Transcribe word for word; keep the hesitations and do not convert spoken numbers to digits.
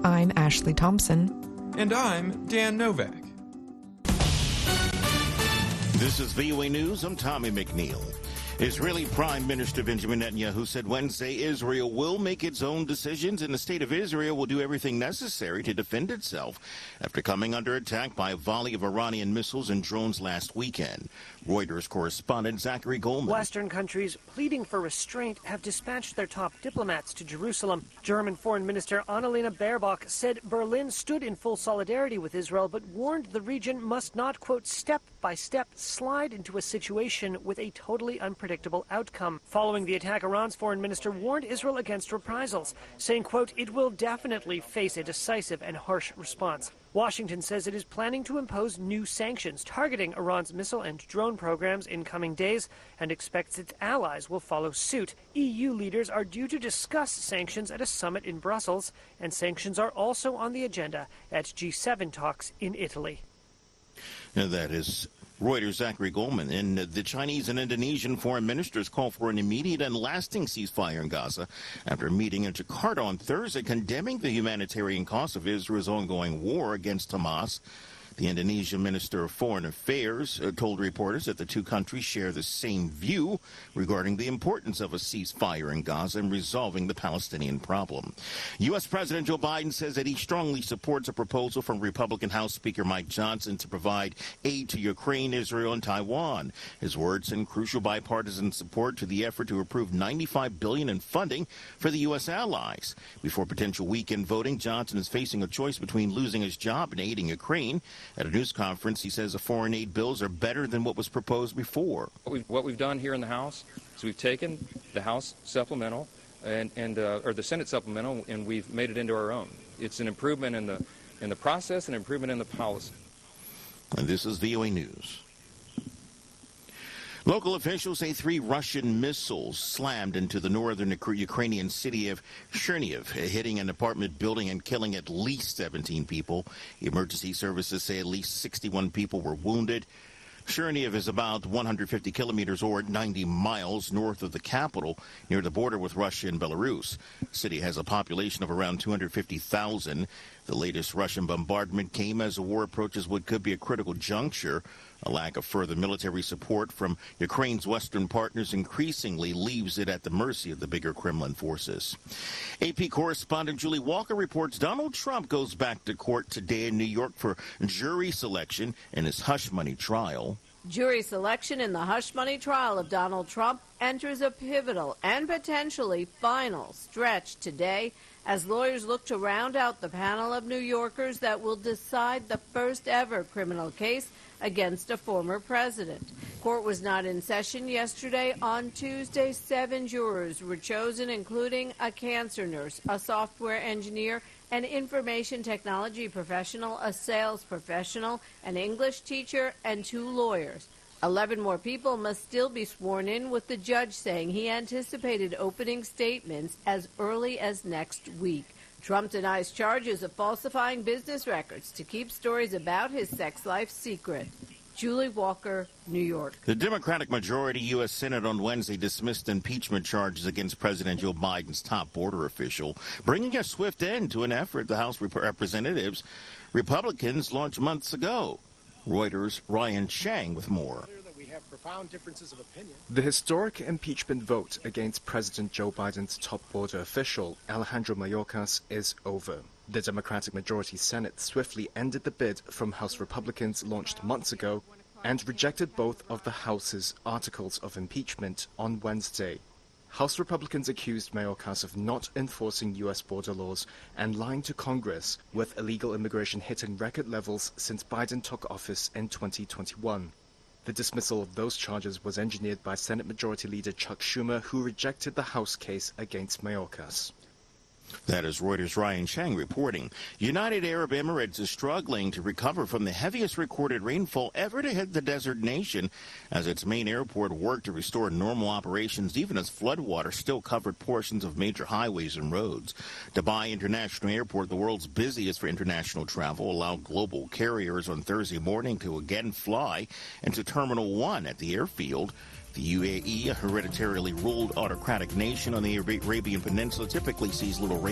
I'm Ashley Thompson. And I'm Dan Novak. This is V O A News. I'm Tommy McNeil. Israeli Prime Minister Benjamin Netanyahu said Wednesday Israel will make its own decisions and the state of Israel will do everything necessary to defend itself after coming under attack by a volley of Iranian missiles and drones last weekend. Reuters correspondent Zachary Goldman. Western countries pleading for restraint have dispatched their top diplomats to Jerusalem. German Foreign Minister Annalena Baerbock said Berlin stood in full solidarity with Israel but warned the region must not, quote, step by step slide into a situation with a totally unpredictable outcome. Following the attack, Iran's foreign minister warned Israel against reprisals, saying, quote, it will definitely face a decisive and harsh response. Washington says it is planning to impose new sanctions targeting Iran's missile and drone programs in coming days and expects its allies will follow suit. E U leaders are due to discuss sanctions at a summit in Brussels, and sanctions are also on the agenda at G seven talks in Italy. Now that is Reuters' Zachary Goldman. And the Chinese and Indonesian foreign ministers call for an immediate and lasting ceasefire in Gaza after a meeting in Jakarta on Thursday condemning the humanitarian cost of Israel's ongoing war against Hamas. The Indonesian Minister of Foreign Affairs uh, told reporters that the two countries share the same view regarding the importance of a ceasefire in Gaza and resolving the Palestinian problem. U S. President Joe Biden says that he strongly supports a proposal from Republican House Speaker Mike Johnson to provide aid to Ukraine, Israel, and Taiwan. His words send crucial bipartisan support to the effort to approve ninety-five billion dollars in funding for the U S allies. Before potential weekend voting, Johnson is facing a choice between losing his job and aiding Ukraine. At a news conference, he says the foreign aid bills are better than what was proposed before. What we've, what we've done here in the House is we've taken the House supplemental and, and uh, or the Senate supplemental, and we've made it into our own. It's an improvement in the in the process and improvement in the policy. And this is V O A News. Local officials say three Russian missiles slammed into the northern Ukrainian city of Chernihiv, hitting an apartment building and killing at least seventeen people. Emergency services say at least sixty-one people were wounded. Chernihiv is about one hundred fifty kilometers or ninety miles north of the capital, near the border with Russia and Belarus. The city has a population of around two hundred fifty thousand. The latest Russian bombardment came as the war approaches what could be a critical juncture. A lack of further military support from Ukraine's Western partners increasingly leaves it at the mercy of the bigger Kremlin forces. A P correspondent Julie Walker reports Donald Trump goes back to court today in New York for jury selection in his hush money trial. Jury selection in the hush money trial of Donald Trump enters a pivotal and potentially final stretch today as lawyers look to round out the panel of New Yorkers that will decide the first ever criminal case against a former president. Court was not in session yesterday. On Tuesday, seven jurors were chosen, including a cancer nurse, a software engineer, an information technology professional, a sales professional, an English teacher, and two lawyers. Eleven more people must still be sworn in, with the judge saying he anticipated opening statements as early as next week. Trump denies charges of falsifying business records to keep stories about his sex life secret. Julie Walker, New York. The Democratic majority U S. Senate on Wednesday dismissed impeachment charges against President Joe Biden's top border official, bringing a swift end to an effort the House of Representatives Republicans launched months ago. Reuters' Ryan Chang with more. Profound differences of opinion. The historic impeachment vote against President Joe Biden's top border official, Alejandro Mayorkas, is over. The Democratic majority Senate swiftly ended the bid from House Republicans launched months ago and rejected both of the House's articles of impeachment on Wednesday. House Republicans accused Mayorkas of not enforcing U S border laws and lying to Congress, with illegal immigration hitting record levels since Biden took office in twenty twenty-one. The dismissal of those charges was engineered by Senate Majority Leader Chuck Schumer, who rejected the House case against Mayorkas. That is Reuters' Ryan Chang reporting. United Arab Emirates is struggling to recover from the heaviest recorded rainfall ever to hit the desert nation as its main airport worked to restore normal operations, even as floodwater still covered portions of major highways and roads. Dubai International Airport, the world's busiest for international travel, allowed global carriers on Thursday morning to again fly into Terminal one at the airfield. The U A E, a hereditarily ruled autocratic nation on the Arabian Peninsula, typically sees little rain